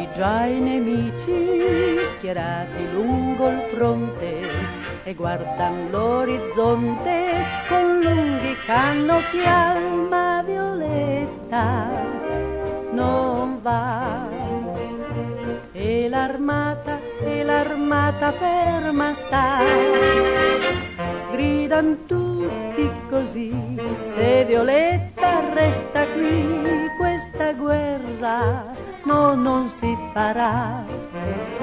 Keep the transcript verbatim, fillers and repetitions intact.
già i nemici schierati lungo il fronte e guardan l'orizzonte con lunghi cannocchial, ma Violetta non va. E l'armata, e l'armata ferma sta, gridan tutti così, se Violetta resta qui questa guerra no, non si farà.